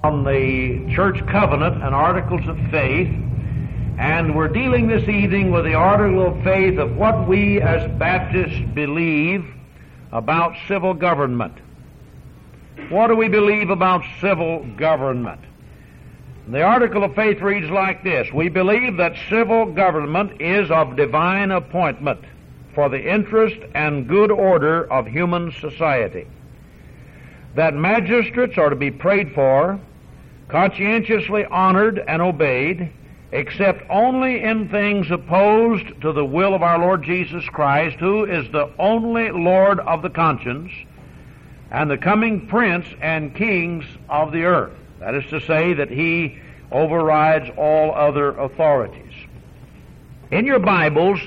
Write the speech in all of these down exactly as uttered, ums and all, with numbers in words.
On the church covenant and articles of faith, and we're dealing this evening with the article of faith of what we as Baptists believe about civil government. What do we believe about civil government? The article of faith reads like this: we believe that civil government is of divine appointment for the interest and good order of human society, that magistrates are to be prayed for, conscientiously honored and obeyed, except only in things opposed to the will of our Lord Jesus Christ, who is the only Lord of the conscience and the coming Prince and Kings of the earth. That is to say that He overrides all other authorities. In your Bibles,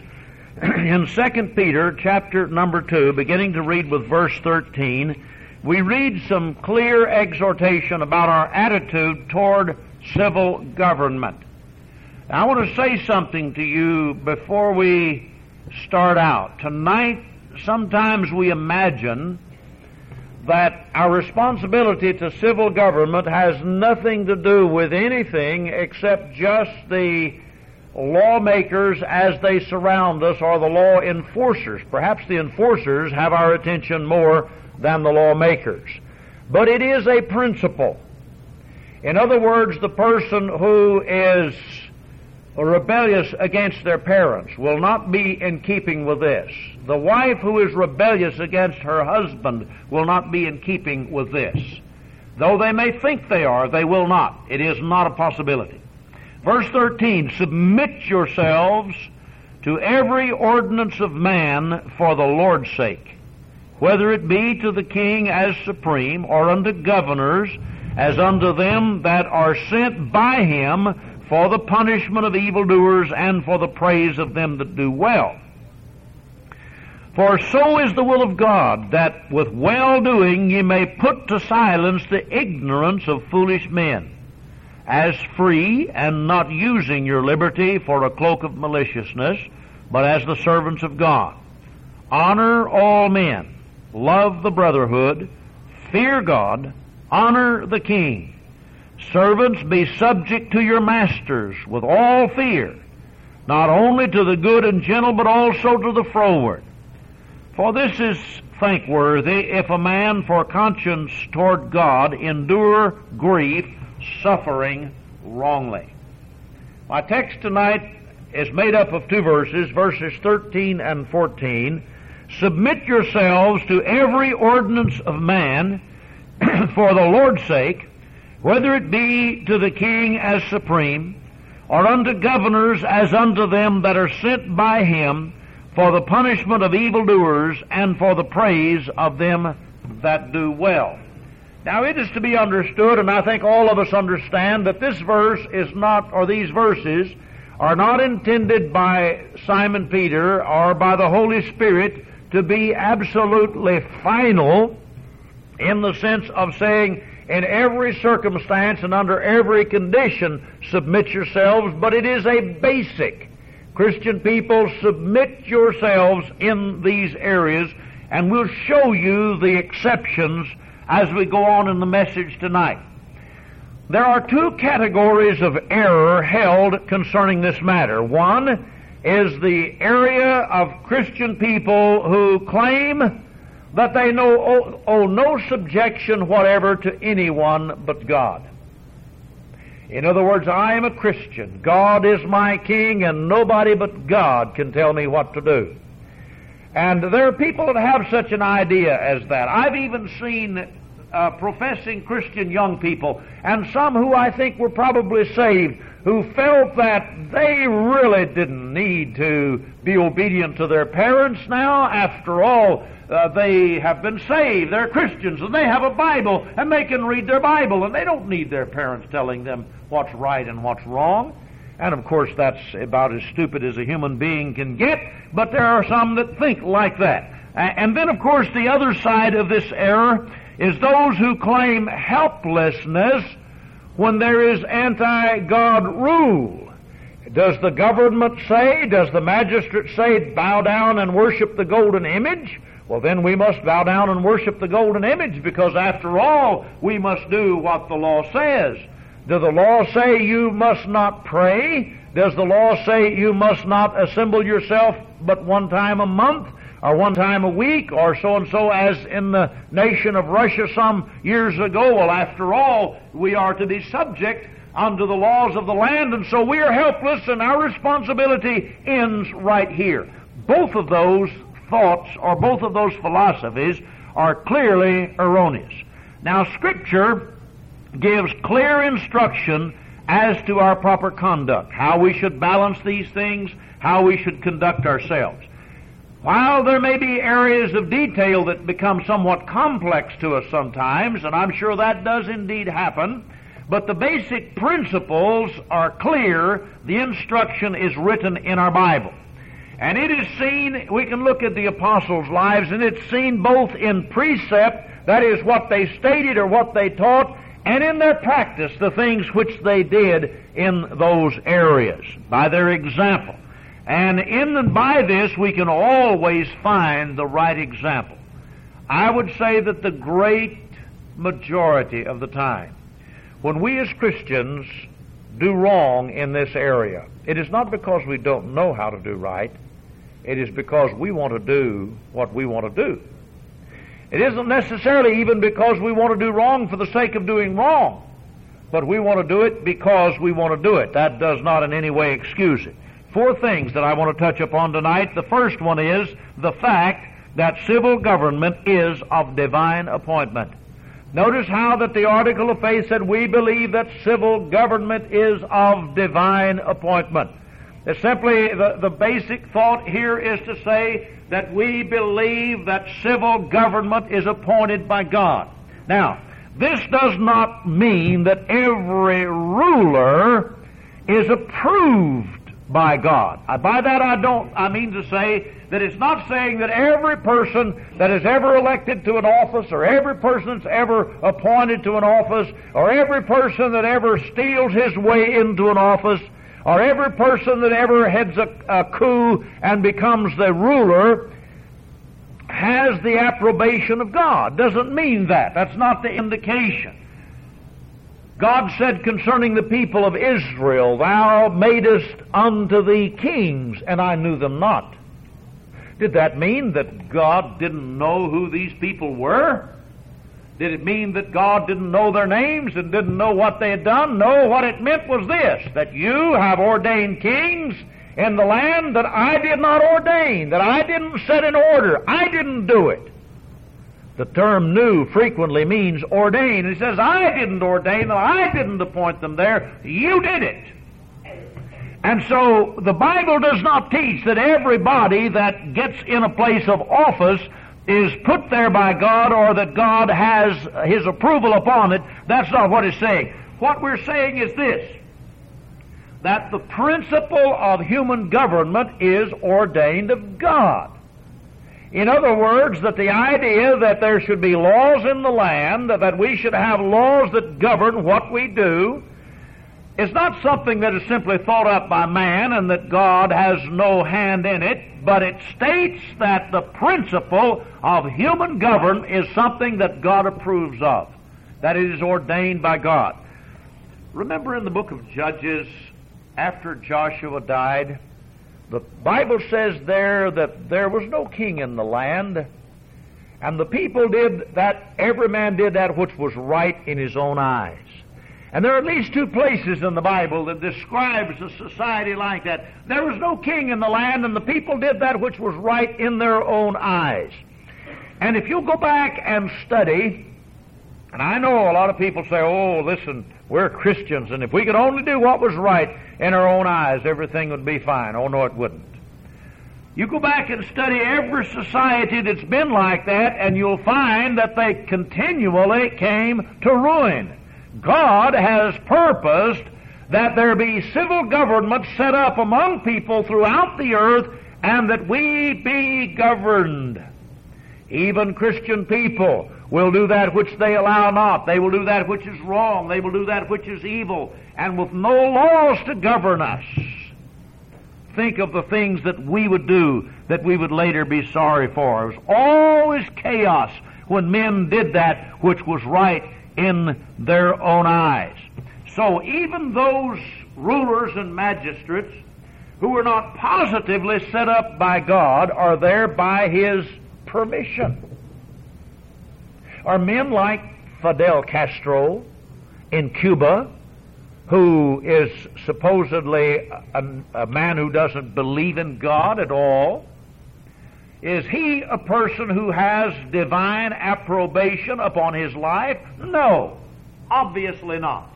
in Second Peter chapter number two, beginning to read with verse thirteen, we read some clear exhortation about our attitude toward civil government. Now, I want to say something to you before we start out. Tonight, sometimes we imagine that our responsibility to civil government has nothing to do with anything except just the lawmakers as they surround us, or the law enforcers. Perhaps the enforcers have our attention more than the lawmakers. But it is a principle. In other words, the person who is rebellious against their parents will not be in keeping with this. The wife who is rebellious against her husband will not be in keeping with this. Though they may think they are, they will not. It is not a possibility. Verse thirteen, submit yourselves to every ordinance of man for the Lord's sake, whether it be to the king as supreme, or unto governors as unto them that are sent by him for the punishment of evildoers and for the praise of them that do well. For so is the will of God, that with well-doing ye may put to silence the ignorance of foolish men, as free, and not using your liberty for a cloak of maliciousness, but as the servants of God. Honor all men, love the brotherhood, fear God, honor the king. Servants, be subject to your masters with all fear, not only to the good and gentle, but also to the froward. For this is thankworthy, if a man for conscience toward God endure grief, suffering wrongly. My text tonight is made up of two verses, verses thirteen and fourteen. Submit yourselves to every ordinance of man for the Lord's sake, whether it be to the king as supreme, or unto governors as unto them that are sent by him for the punishment of evildoers and for the praise of them that do well. Now, it is to be understood, and I think all of us understand, that this verse is not, or these verses are not intended by Simon Peter or by the Holy Spirit to be absolutely final, in the sense of saying, in every circumstance and under every condition, submit yourselves, but it is a basic. Christian people, submit yourselves in these areas, and we'll show you the exceptions as we go on in the message tonight. There are two categories of error held concerning this matter. One is the area of Christian people who claim that they know, owe, owe no subjection whatever to anyone but God. In other words, I am a Christian. God is my king, and nobody but God can tell me what to do. And there are people that have such an idea as that. I've even seen uh, professing Christian young people, and some who I think were probably saved, who felt that they really didn't need to be obedient to their parents now. After all, uh, they have been saved. They're Christians, and they have a Bible, and they can read their Bible, and they don't need their parents telling them what's right and what's wrong. And of course, that's about as stupid as a human being can get, but there are some that think like that. And then, of course, the other side of this error is those who claim helplessness when there is anti-God rule. Does the government say, does the magistrate say, bow down and worship the golden image? Well, then we must bow down and worship the golden image, because after all, we must do what the law says. Does the law say you must not pray? Does the law say you must not assemble yourself but one time a month, or one time a week, or so-and-so as in the nation of Russia some years ago? Well, after all, we are to be subject unto the laws of the land, and so we are helpless, and our responsibility ends right here. Both of those thoughts, or both of those philosophies, are clearly erroneous. Now, Scripture gives clear instruction as to our proper conduct, how we should balance these things, how we should conduct ourselves. While there may be areas of detail that become somewhat complex to us sometimes, and I'm sure that does indeed happen, but the basic principles are clear. The instruction is written in our Bible. And it is seen, we can look at the apostles' lives, and it's seen both in precept, that is what they stated or what they taught, and in their practice, the things which they did in those areas, by their example. And in and by this, we can always find the right example. I would say that the great majority of the time, when we as Christians do wrong in this area, it is not because we don't know how to do right. It is because we want to do what we want to do. It isn't necessarily even because we want to do wrong for the sake of doing wrong, but we want to do it because we want to do it. That does not in any way excuse it. Four things that I want to touch upon tonight. The first one is the fact that civil government is of divine appointment. Notice how that the article of faith said, we believe that civil government is of divine appointment. It's simply, the, the basic thought here is to say that we believe that civil government is appointed by God. Now, this does not mean that every ruler is approved by God. By that I don't, I mean to say that it's not saying that every person that is ever elected to an office, or every person that's ever appointed to an office, or every person that ever steals his way into an office, or every person that ever heads a, a coup and becomes the ruler has the approbation of God. Doesn't mean that. That's not the indication. God said concerning the people of Israel, Thou madest unto thee kings, and I knew them not. Did that mean that God didn't know who these people were? Did it mean that God didn't know their names and didn't know what they had done? No, what it meant was this, that you have ordained kings in the land that I did not ordain, that I didn't set in order. I didn't do it. The term "knew" frequently means ordain. He says, I didn't ordain them, I didn't appoint them there, you did it. And so the Bible does not teach that everybody that gets in a place of office is put there by God, or that God has His approval upon it. That's not what it's saying. What we're saying is this, that the principle of human government is ordained of God. In other words, that the idea that there should be laws in the land, that we should have laws that govern what we do, is not something that is simply thought up by man and that God has no hand in it, but it states that the principle of human government is something that God approves of, that it is ordained by God. Remember in the book of Judges, after Joshua died, the Bible says there that there was no king in the land, and the people did that, every man did that which was right in his own eyes. And there are at least two places in the Bible that describes a society like that. There was no king in the land, and the people did that which was right in their own eyes. And if you go back and study, and I know a lot of people say, oh, listen, we're Christians, and if we could only do what was right in our own eyes, everything would be fine. Oh, no, it wouldn't. You go back and study every society that's been like that, and you'll find that they continually came to ruin. God has purposed that there be civil government set up among people throughout the earth, and that we be governed. Even Christian people will do that which they allow not. They will do that which is wrong. They will do that which is evil, and with no laws to govern us. Think of the things that we would do that we would later be sorry for. It was always chaos when men did that which was right in their own eyes. So even those rulers and magistrates who were not positively set up by God are there by His permission. Are men like Fidel Castro in Cuba, who is supposedly a, a man who doesn't believe in God at all, is he a person who has divine approbation upon his life? No, obviously not.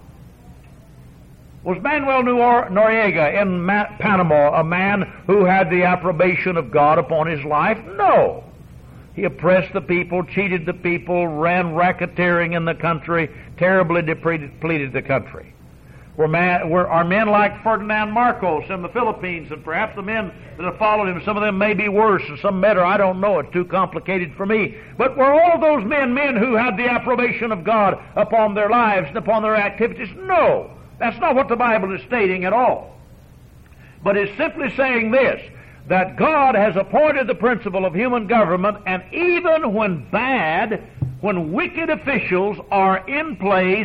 Was Manuel Noriega in Panama a man who had the approbation of God upon his life? No. He oppressed the people, cheated the people, ran racketeering in the country, terribly depleted the country. Were, man, were are men like Ferdinand Marcos in the Philippines, and perhaps the men that have followed him, some of them may be worse and some better, I don't know, it's too complicated for me. But were all those men men who had the approbation of God upon their lives and upon their activities? No. That's not what the Bible is stating at all. But it's simply saying this, that God has appointed the principle of human government, and even when bad, when wicked officials are in place,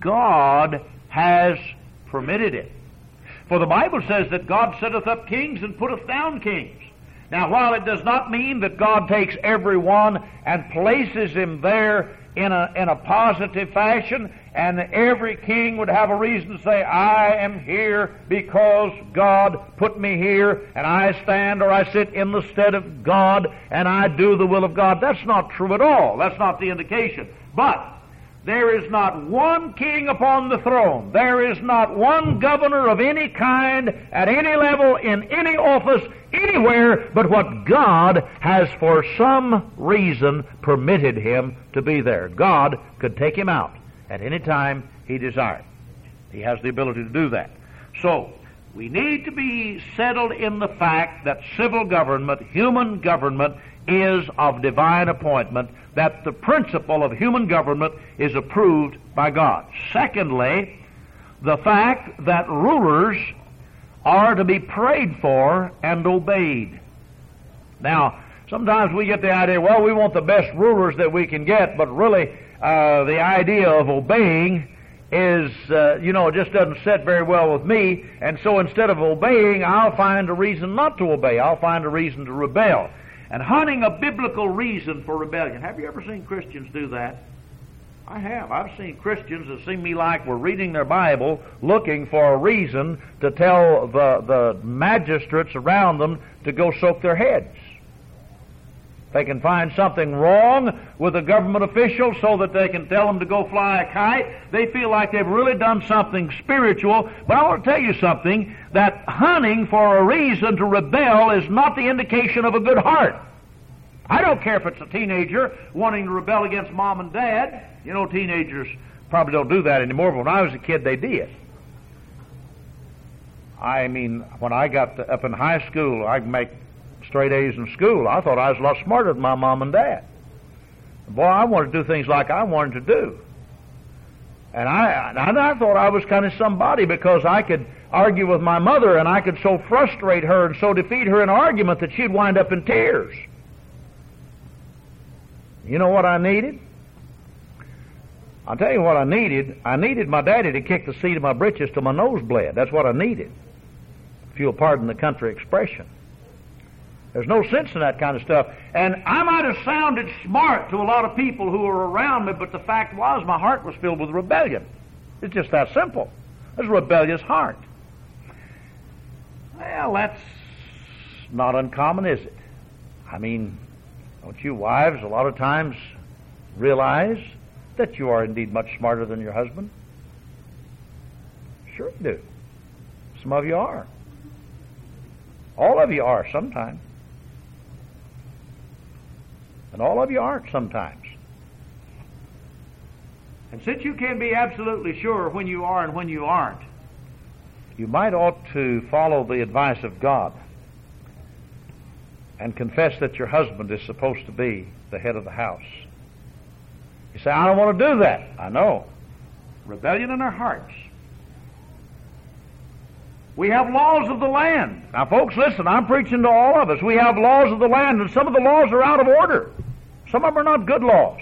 God has permitted it. For the Bible says that God setteth up kings and putteth down kings. Now, while it does not mean that God takes every one and places him there in a, in a positive fashion, and every king would have a reason to say, I am here because God put me here, and I stand or I sit in the stead of God, and I do the will of God. That's not true at all. That's not the indication. But there is not one king upon the throne. There is not one governor of any kind, at any level, in any office, anywhere, but what God has for some reason permitted him to be there. God could take him out at any time he desired. He has the ability to do that. So, we need to be settled in the fact that civil government, human government, is of divine appointment, that the principle of human government is approved by God. Secondly, the fact that rulers are to be prayed for and obeyed. Now, sometimes we get the idea, well, we want the best rulers that we can get, but really uh, the idea of obeying is, uh, you know, it just doesn't sit very well with me, and so instead of obeying, I'll find a reason not to obey. I'll find a reason to rebel. And hunting a biblical reason for rebellion. Have you ever seen Christians do that? I have. I've seen Christians that seem to me like we're reading their Bible, looking for a reason to tell the, the magistrates around them to go soak their heads. They can find something wrong with a government official so that they can tell them to go fly a kite. They feel like they've really done something spiritual. But I want to tell you something, that hunting for a reason to rebel is not the indication of a good heart. I don't care if it's a teenager wanting to rebel against mom and dad. You know, teenagers probably don't do that anymore, but when I was a kid, they did. I mean, when I got to, up in high school, I'd make straight A's in school. I thought I was a lot smarter than my mom and dad. Boy, I wanted to do things like I wanted to do. And I, and I thought I was kind of somebody because I could argue with my mother and I could so frustrate her and so defeat her in an argument that she'd wind up in tears. You know what I needed? I'll tell you what I needed. I needed my daddy to kick the seat of my britches till my nose bled. That's what I needed. If you'll pardon the country expression. There's no sense in that kind of stuff. And I might have sounded smart to a lot of people who were around me, but the fact was my heart was filled with rebellion. It's just that simple. There's a rebellious heart. Well, that's not uncommon, is it? I mean, don't you wives a lot of times realize that you are indeed much smarter than your husband? Sure you do. Some of you are. All of you are sometimes. And all of you aren't sometimes. And since you can be absolutely sure when you are and when you aren't, you might ought to follow the advice of God and confess that your husband is supposed to be the head of the house. You say, I don't want to do that. I know. Rebellion in our hearts. We have laws of the land. Now, folks, listen, I'm preaching to all of us. We have laws of the land, and some of the laws are out of order. Some of them are not good laws.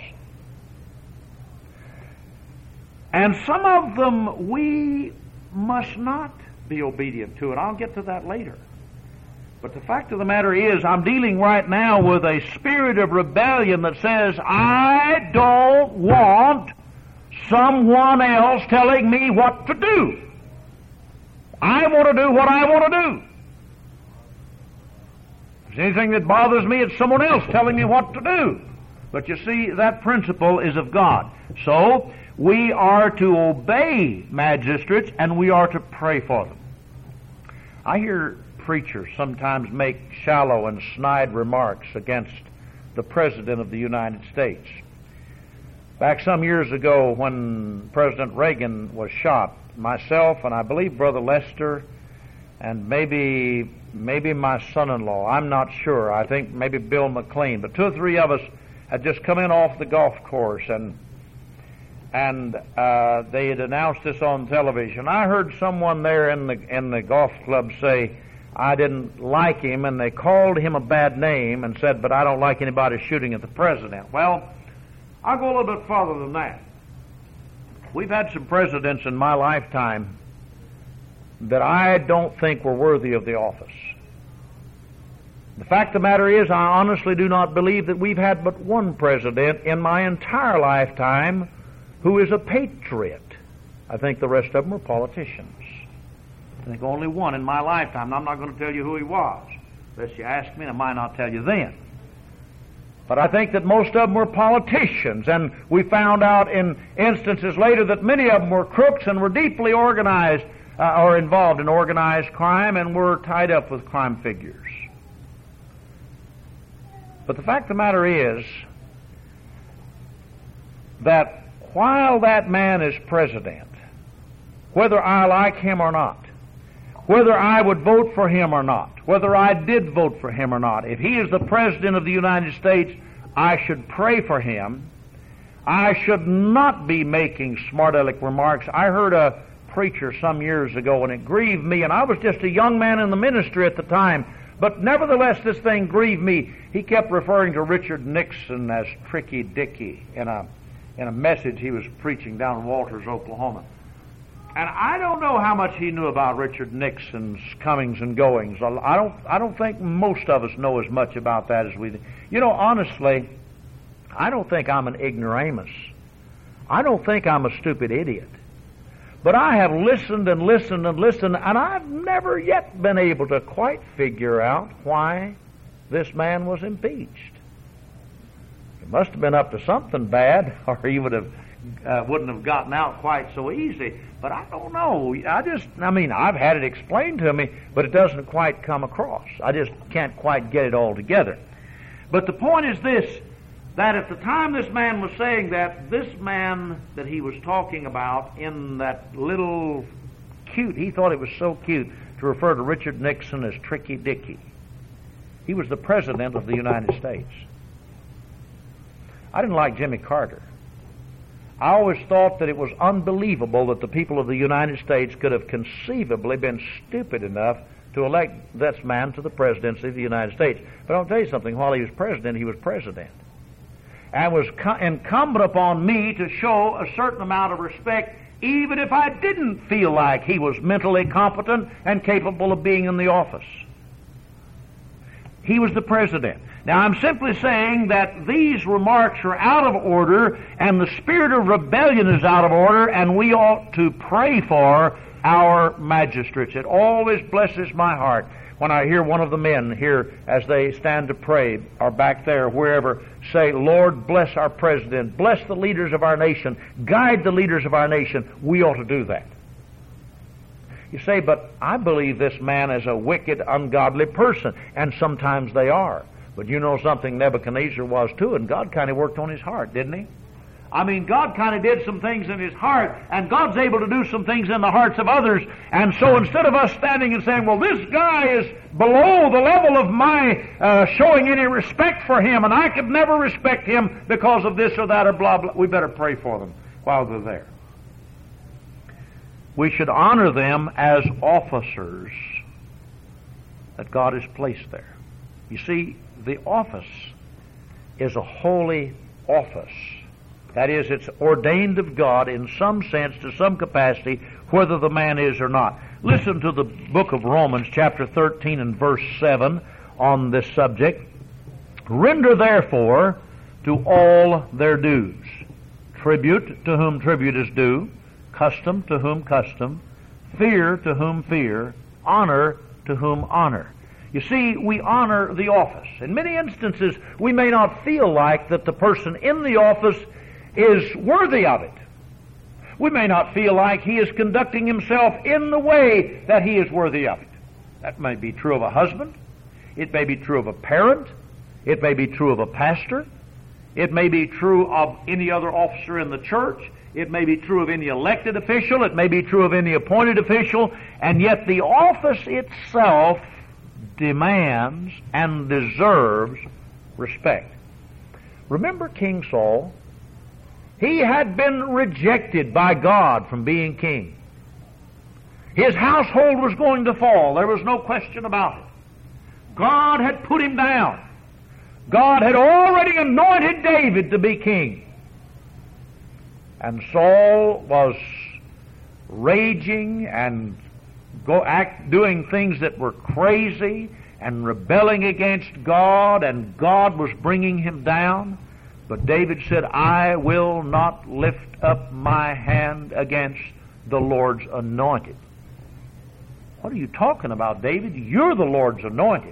And some of them we must not be obedient to, and I'll get to that later. But the fact of the matter is, I'm dealing right now with a spirit of rebellion that says, I don't want someone else telling me what to do. I want to do what I want to do. If there's anything that bothers me, it's someone else telling me what to do. But you see, that principle is of God. So, we are to obey magistrates and we are to pray for them. I hear preachers sometimes make shallow and snide remarks against the President of the United States. Back some years ago when President Reagan was shot, myself and I believe Brother Lester and maybe maybe my son-in-law, I'm not sure, I think maybe Bill McLean, but two or three of us had just come in off the golf course and and uh, they had announced this on television. I heard someone there in the in the golf club say, I didn't like him, and they called him a bad name and said, but I don't like anybody shooting at the President. Well, I'll go a little bit farther than that. We've had some presidents in my lifetime that I don't think were worthy of the office. The fact of the matter is, I honestly do not believe that we've had but one president in my entire lifetime who is a patriot. I think the rest of them are politicians. I think only one in my lifetime, and I'm not going to tell you who he was. Unless you ask me, and I might not tell you then. But I think that most of them were politicians, and we found out in instances later that many of them were crooks and were deeply organized uh, or involved in organized crime and were tied up with crime figures. But the fact of the matter is that while that man is president, whether I like him or not, whether I would vote for him or not, whether I did vote for him or not, if he is the President of the United States, I should pray for him. I should not be making smart-aleck remarks. I heard a preacher some years ago, and it grieved me, and I was just a young man in the ministry at the time, but nevertheless this thing grieved me. He kept referring to Richard Nixon as Tricky Dicky in a, in a message he was preaching down in Walters, Oklahoma. And I don't know how much he knew about Richard Nixon's comings and goings. I don't, I don't think most of us know as much about that as we do. You know, honestly, I don't think I'm an ignoramus. I don't think I'm a stupid idiot. But I have listened and listened and listened, and I've never yet been able to quite figure out why this man was impeached. He must have been up to something bad, or he would have uh, wouldn't have gotten out quite so easy. But I don't know. I just, I mean, I've had it explained to me, but it doesn't quite come across. I just can't quite get it all together. But the point is this, that at the time this man was saying that, this man that he was talking about in that little cute, he thought it was so cute to refer to Richard Nixon as Tricky Dicky. He was the President of the United States. I didn't like Jimmy Carter. I always thought that it was unbelievable that the people of the United States could have conceivably been stupid enough to elect this man to the presidency of the United States. But I'll tell you something, while he was president, he was president. And it was co- incumbent upon me to show a certain amount of respect, even if I didn't feel like he was mentally competent and capable of being in the office. He was the president. Now, I'm simply saying that these remarks are out of order, and the spirit of rebellion is out of order, and we ought to pray for our magistrates. It always blesses my heart when I hear one of the men here as they stand to pray, or back there, wherever, say, Lord, bless our president, bless the leaders of our nation, guide the leaders of our nation. We ought to do that. You say, but I believe this man is a wicked, ungodly person, and sometimes they are. But you know something, Nebuchadnezzar was too, and God kind of worked on his heart, didn't he? I mean, God kind of did some things in his heart, and God's able to do some things in the hearts of others. And so instead of us standing and saying, well, this guy is below the level of my uh, showing any respect for him, and I could never respect him because of this or that or blah, blah, we better pray for them while they're there. we should honor them as officers that God has placed there. You see, the office is a holy office. That is, it's ordained of God in some sense, to some capacity, whether the man is or not. Listen to the book of Romans, chapter thirteen and verse seven on this subject. Render therefore to all their dues. Tribute to whom tribute is due, custom to whom custom, fear to whom fear, honor to whom honor. You see, we honor the office. In many instances, we may not feel like that the person in the office is worthy of it. We may not feel like he is conducting himself in the way that he is worthy of it. That may be true of a husband. It may be true of a parent. It may be true of a pastor. It may be true of any other officer in the church. It may be true of any elected official. It may be true of any appointed official. And yet the office itself demands and deserves respect. Remember King Saul? He had been rejected by God from being king. His household was going to fall. There was no question about it. God had put him down. God had already anointed David to be king. And Saul was raging and go act, doing things that were crazy and rebelling against God, and God was bringing him down. But David said, I will not lift up my hand against the Lord's anointed. What are you talking about, David? You're the Lord's anointed.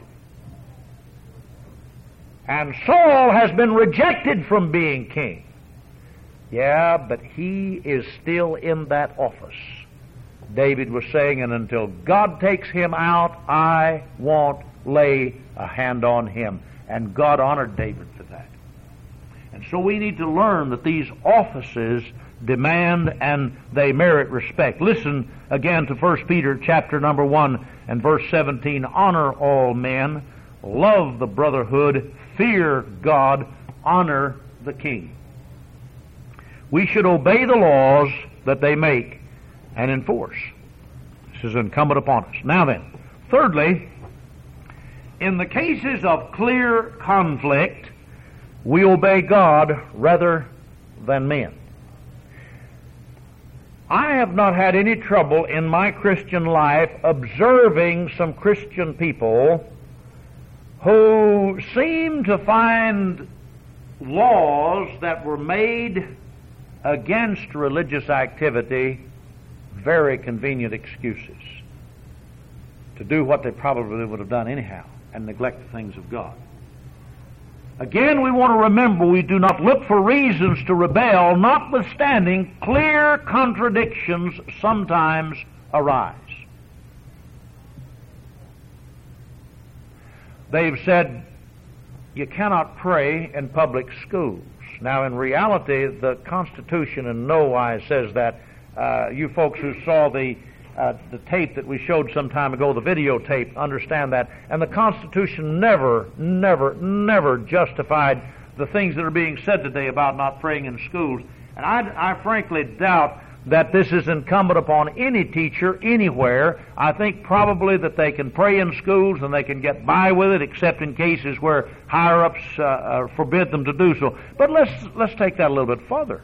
And Saul has been rejected from being king. Yeah, but he is still in that office. David was saying, and until God takes him out, I won't lay a hand on him. And God honored David for that. And so we need to learn that these offices demand and they merit respect. Listen again to First Peter chapter number one and verse seventeen. Honor all men, love the brotherhood, fear God, honor the king. We should obey the laws that they make and enforce. This is incumbent upon us. Now then, thirdly, in the cases of clear conflict, we obey God rather than men. I have not had any trouble in my Christian life observing some Christian people who seem to find laws that were made against religious activity very convenient excuses to do what they probably would have done anyhow and neglect the things of God. Again, we want to remember we do not look for reasons to rebel, notwithstanding clear contradictions sometimes arise. They've said you cannot pray in public schools. Now, in reality, the Constitution in no wise says that. Uh, you folks who saw the uh, the tape that we showed some time ago, the videotape, understand that. And the Constitution never, never, never justified the things that are being said today about not praying in schools. And I, I frankly doubt that this is incumbent upon any teacher anywhere. I think probably that they can pray in schools and they can get by with it, except in cases where higher-ups uh, uh, forbid them to do so. But let's let's take that a little bit further.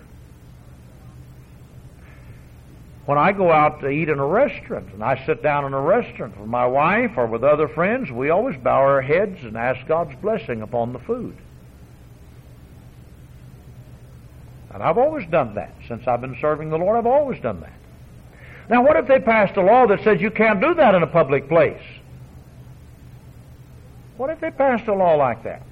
When I go out to eat in a restaurant, and I sit down in a restaurant with my wife or with other friends, we always bow our heads and ask God's blessing upon the food. And I've always done that. Since I've been serving the Lord, I've always done that. Now, what if they passed a law that says you can't do that in a public place? What if they passed a law like that?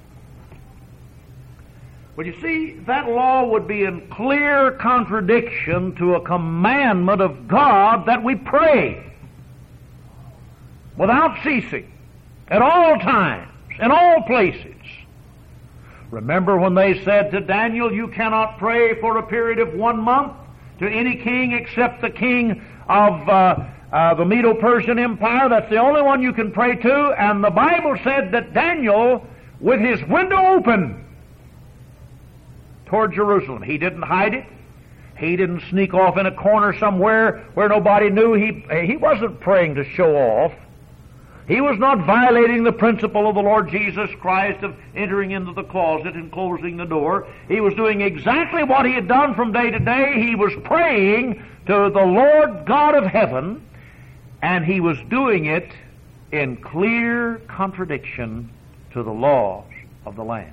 Well, you see, that law would be in clear contradiction to a commandment of God that we pray without ceasing, at all times, in all places. Remember when they said to Daniel, you cannot pray for a period of one month to any king except the king of uh, uh, the Medo-Persian Empire. That's the only one you can pray to. And the Bible said that Daniel, with his window open toward Jerusalem, he didn't hide it. He didn't sneak off in a corner somewhere where nobody knew. He, he wasn't praying to show off. He was not violating the principle of the Lord Jesus Christ of entering into the closet and closing the door. He was doing exactly what he had done from day to day. He was praying to the Lord God of heaven, and he was doing it in clear contradiction to the laws of the land.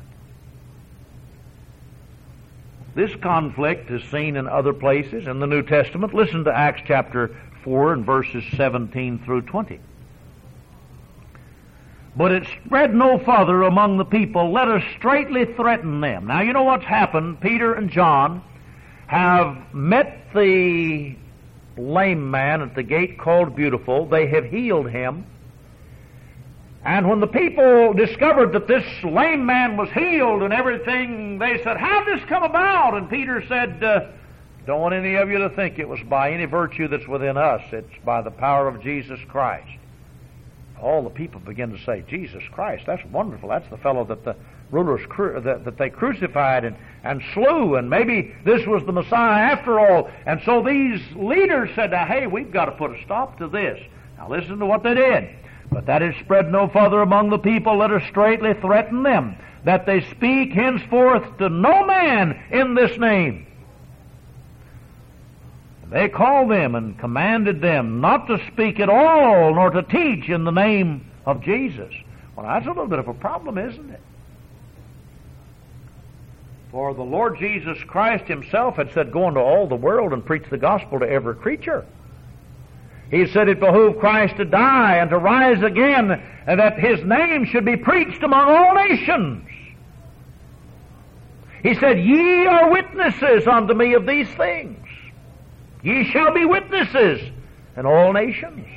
This conflict is seen in other places in the New Testament. Listen to Acts chapter four and verses seventeen through twenty. But it spread no further among the people. Let us straitly threaten them. Now, you know what's happened. Peter and John have met the lame man at the gate called Beautiful. They have healed him. And when the people discovered that this lame man was healed and everything, they said, how did this come about? And Peter said, uh, don't want any of you to think it was by any virtue that's within us. It's by the power of Jesus Christ. All the people begin to say, Jesus Christ, that's wonderful. That's the fellow that the rulers cru- that, that they crucified and, and slew, and maybe this was the Messiah after all. And so these leaders said, now, hey, we've got to put a stop to this. Now listen to what they did. But that is spread no further among the people. Let us straitly threaten them, that they speak henceforth to no man in this name. They called them and commanded them not to speak at all, nor to teach in the name of Jesus. Well, that's a little bit of a problem, isn't it? For the Lord Jesus Christ himself had said, go into all the world and preach the gospel to every creature. He said it behooved Christ to die and to rise again, and that his name should be preached among all nations. He said, ye are witnesses unto me of these things. Ye shall be witnesses in all nations.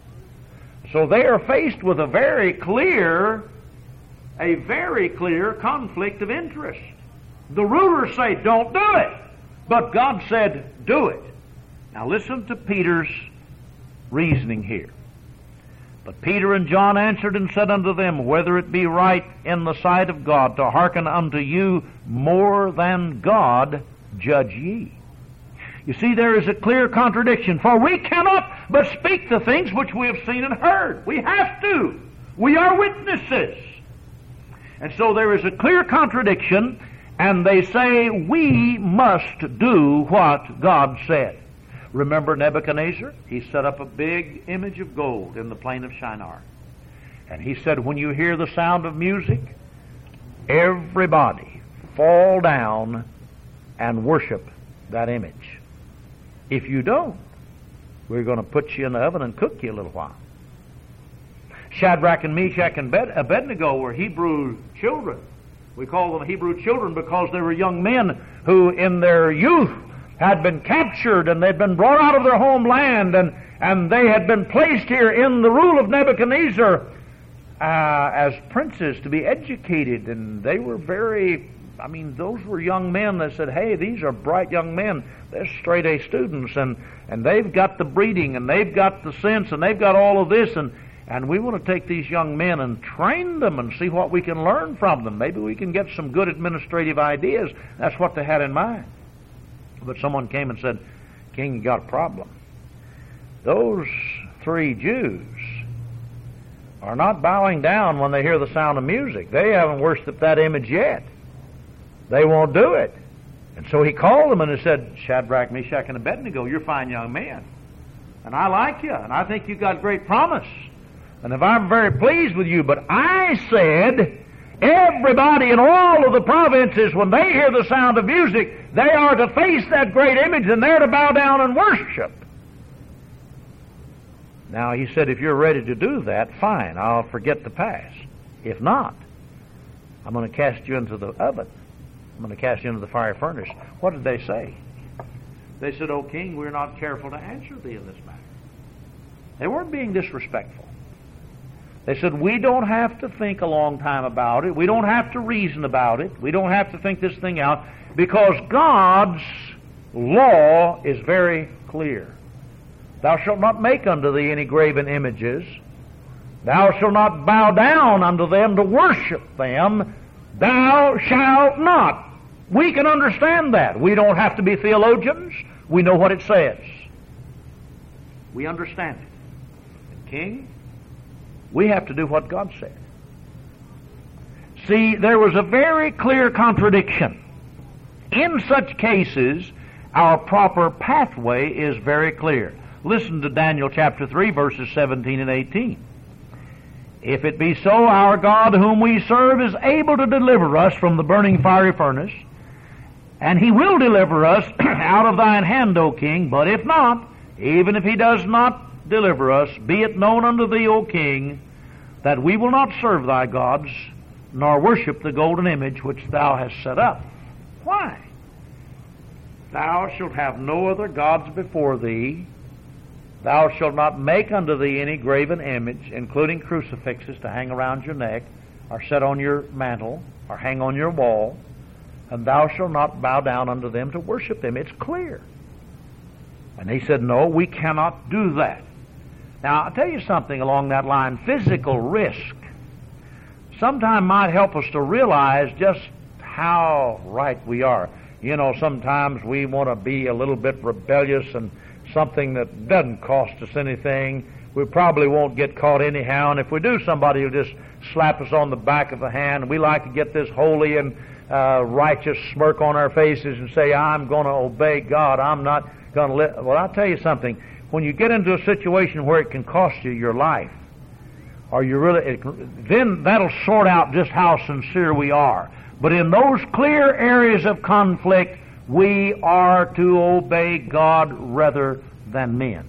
So they are faced with a very clear, a very clear conflict of interest. The rulers say, don't do it. But God said, do it. Now listen to Peter's reasoning here. But Peter and John answered and said unto them, whether it be right in the sight of God to hearken unto you more than God, judge ye. You see, there is a clear contradiction, for we cannot but speak the things which we have seen and heard. We have to. We are witnesses. And so there is a clear contradiction, and they say we must do what God said. Remember Nebuchadnezzar? He set up a big image of gold in the plain of Shinar. And he said, when you hear the sound of music, everybody fall down and worship that image. If you don't, we're going to put you in the oven and cook you a little while. Shadrach and Meshach and Abednego were Hebrew children. We call them Hebrew children because they were young men who in their youth had been captured and they'd been brought out of their homeland, and, and they had been placed here in the rule of Nebuchadnezzar uh, as princes to be educated. And they were very, I mean, those were young men that said, hey, these are bright young men. They're straight A students, and, and they've got the breeding, and they've got the sense, and they've got all of this, and, and we want to take these young men and train them and see what we can learn from them. Maybe we can get some good administrative ideas. That's what they had in mind. But someone came and said, King, you got a problem. Those three Jews are not bowing down when they hear the sound of music. They haven't worshipped that image yet. They won't do it. And so he called them and he said, Shadrach, Meshach, and Abednego, you're fine young men. And I like you, and I think you've got great promise. And if I'm very pleased with you, but I said, everybody in all of the provinces, when they hear the sound of music, they are to face that great image and they're to bow down and worship. Now, he said, if you're ready to do that, fine, I'll forget the past. If not, I'm going to cast you into the oven. I'm going to cast you into the fire furnace. What did they say? They said, O king, we're not careful to answer thee in this matter. They weren't being disrespectful. They said, we don't have to think a long time about it. We don't have to reason about it. We don't have to think this thing out, because God's law is very clear. Thou shalt not make unto thee any graven images. Thou shalt not bow down unto them to worship them. Thou shalt not We can understand that. We don't have to be theologians. We know what it says. We understand it. And King, we have to do what God said. See, there was a very clear contradiction. In such cases, our proper pathway is very clear. Listen to Daniel chapter three, verses seventeen and eighteen. If it be so, our God whom we serve is able to deliver us from the burning fiery furnace, and He will deliver us out of thine hand, O King. But if not, even if He does not deliver us, be it known unto thee, O King, that we will not serve thy gods, nor worship the golden image which thou hast set up. Why? Thou shalt have no other gods before thee. Thou shalt not make unto thee any graven image, including crucifixes to hang around your neck, or set on your mantle, or hang on your wall, and thou shalt not bow down unto them to worship them. It's clear. And he said, no, we cannot do that. Now, I'll tell you something along that line. Physical risk sometime might help us to realize just how right we are. You know, sometimes we want to be a little bit rebellious and something that doesn't cost us anything. We probably won't get caught anyhow, and if we do, somebody will just slap us on the back of the hand. We like to get this holy and uh, righteous smirk on our faces and say, I'm going to obey God. I'm not going to let... Well, I'll tell you something. When you get into a situation where it can cost you your life, or you really... It, then that'll sort out just how sincere we are. But in those clear areas of conflict, we are to obey God rather than men.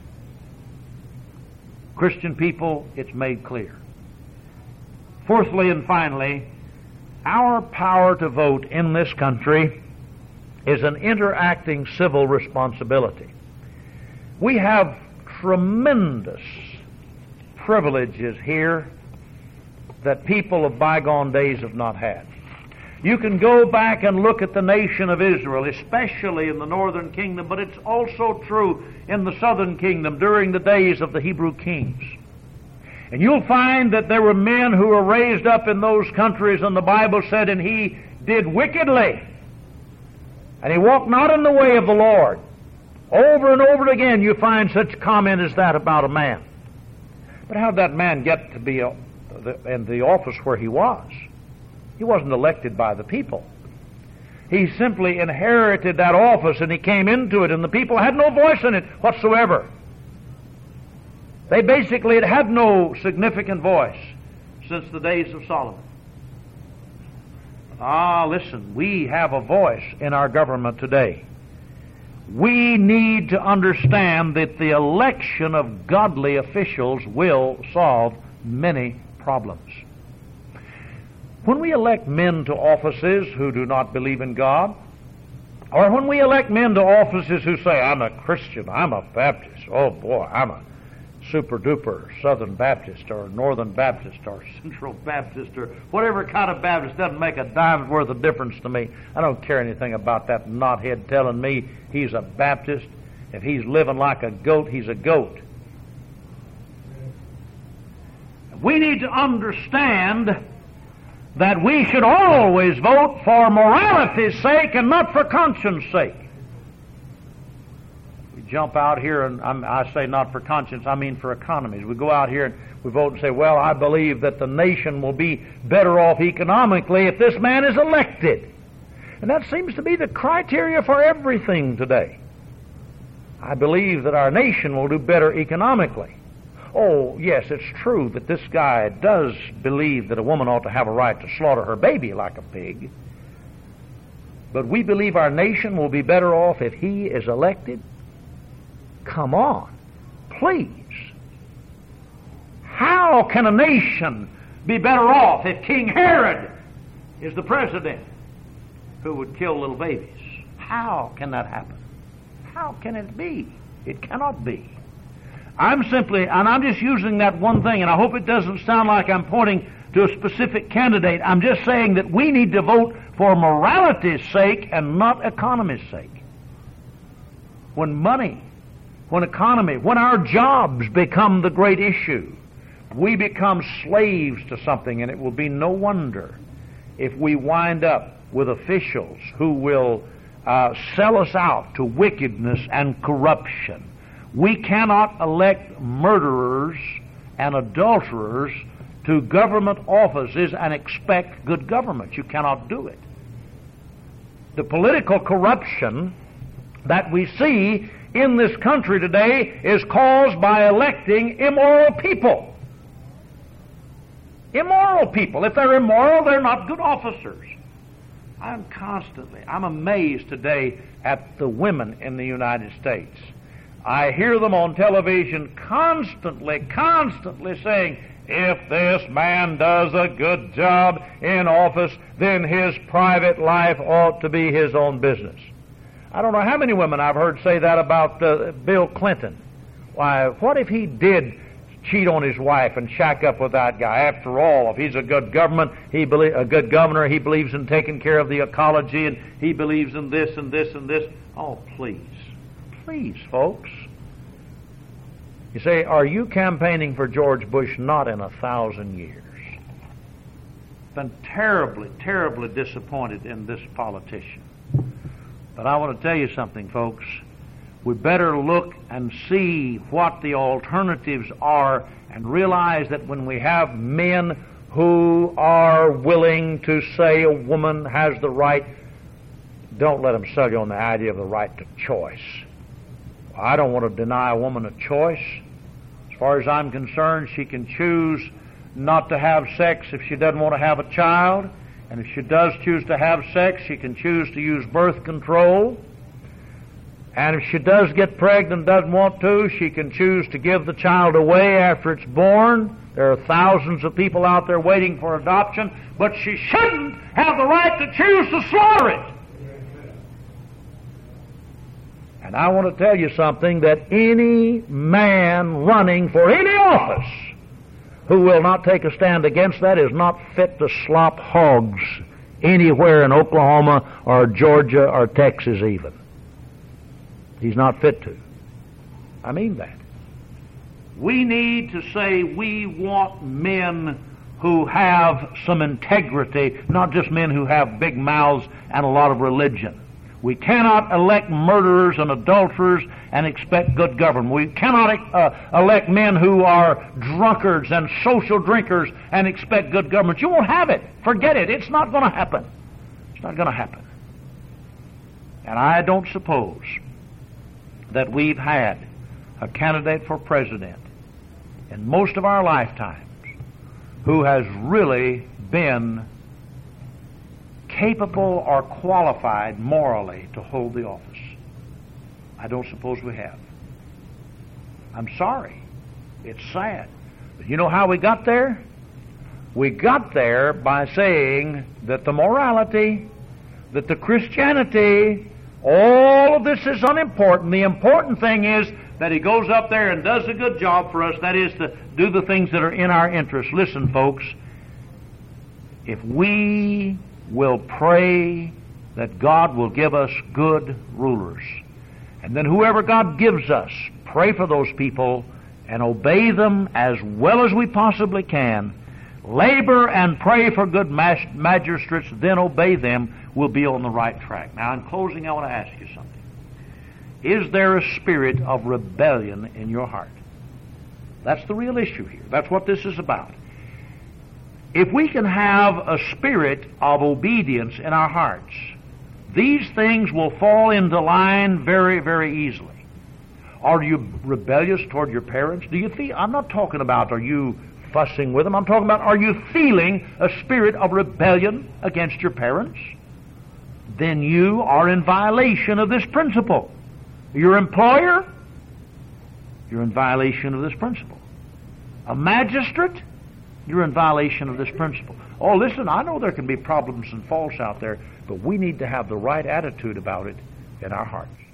Christian people, it's made clear. Fourthly and finally, our power to vote in this country is an interacting civil responsibility. We have tremendous privileges here that people of bygone days have not had. You can go back and look at the nation of Israel, especially in the northern kingdom, but it's also true in the southern kingdom during the days of the Hebrew kings. And you'll find that there were men who were raised up in those countries, and the Bible said, and he did wickedly, and he walked not in the way of the Lord. Over and over again you find such comment as that about a man. But how did that man get to be in the office where he was? He wasn't elected by the people. He simply inherited that office, and he came into it, and the people had no voice in it whatsoever. They basically had had no significant voice since the days of Solomon. Ah, listen, we have a voice in our government today. We need to understand that the election of godly officials will solve many problems. When we elect men to offices who do not believe in God, or when we elect men to offices who say, I'm a Christian, I'm a Baptist, oh boy, I'm a super-duper Southern Baptist or Northern Baptist or Central Baptist or whatever kind of Baptist, doesn't make a dime's worth of difference to me. I don't care anything about that knothead telling me he's a Baptist. If he's living like a goat, he's a goat. We need to understand that we should always vote for morality's sake and not for conscience' sake. We jump out here, and I'm, I say not for conscience, I mean for economies. We go out here and we vote and say, well, I believe that the nation will be better off economically if this man is elected. And that seems to be the criteria for everything today. I believe that our nation will do better economically. Oh, yes, it's true that this guy does believe that a woman ought to have a right to slaughter her baby like a pig. But we believe our nation will be better off if he is elected? Come on, please. How can a nation be better off if King Herod is the president who would kill little babies? How can that happen? How can it be? It cannot be. I'm simply, and I'm just using that one thing, and I hope it doesn't sound like I'm pointing to a specific candidate. I'm just saying that we need to vote for morality's sake and not economy's sake. When money, when economy, when our jobs become the great issue, we become slaves to something, and it will be no wonder if we wind up with officials who will uh, sell us out to wickedness and corruption. We cannot elect murderers and adulterers to government offices and expect good government. You cannot do it. The political corruption that we see in this country today is caused by electing immoral people. Immoral people. If they're immoral, they're not good officers. I'm constantly, I'm amazed today at the women in the United States. I hear them on television constantly, constantly saying, if this man does a good job in office, then his private life ought to be his own business. I don't know how many women I've heard say that about uh, Bill Clinton. Why, what if he did cheat on his wife and shack up with that guy? After all, if he's a good government, he belie- a good governor, he believes in taking care of the ecology, and he believes in this and this and this. Oh, please. Please, folks. You say, are you campaigning for George Bush? Not in a thousand years. Been terribly, terribly disappointed in this politician. But I want to tell you something, folks. We better look and see what the alternatives are and realize that when we have men who are willing to say a woman has the right, don't let them sell you on the idea of the right to choice. I don't want to deny a woman a choice. As far as I'm concerned, she can choose not to have sex if she doesn't want to have a child. And if she does choose to have sex, she can choose to use birth control. And if she does get pregnant and doesn't want to, she can choose to give the child away after it's born. There are thousands of people out there waiting for adoption, but she shouldn't have the right to choose to slaughter it. And I want to tell you something, that any man running for any office who will not take a stand against that is not fit to slop hogs anywhere in Oklahoma or Georgia or Texas even. He's not fit to. I mean that. We need to say we want men who have some integrity, not just men who have big mouths and a lot of religion. We cannot elect murderers and adulterers and expect good government. We cannot uh, elect men who are drunkards and social drinkers and expect good government. You won't have it. Forget it. It's not going to happen. It's not going to happen. And I don't suppose that we've had a candidate for president in most of our lifetimes who has really been capable or qualified morally to hold the office. I don't suppose we have. I'm sorry. It's sad. But you know how we got there? We got there by saying that the morality, that the Christianity, all of this is unimportant. The important thing is that he goes up there and does a good job for us. That is to do the things that are in our interest. Listen, folks, if we will pray that God will give us good rulers, and then whoever God gives us, pray for those people and obey them as well as we possibly can, labor and pray for good magistrates, then obey them, we'll be on the right track. Now, in closing, I want to ask you something. Is there a spirit of rebellion in your heart? That's the real issue here. That's what this is about. If we can have a spirit of obedience in our hearts, these things will fall into line very, very easily. Are you rebellious toward your parents? Do you feel, I'm not talking about are you fussing with them, I'm talking about are you feeling a spirit of rebellion against your parents? Then you are in violation of this principle. Your employer, you're in violation of this principle. A magistrate, you're in violation of this principle. Oh, listen, I know there can be problems and faults out there, but we need to have the right attitude about it in our hearts.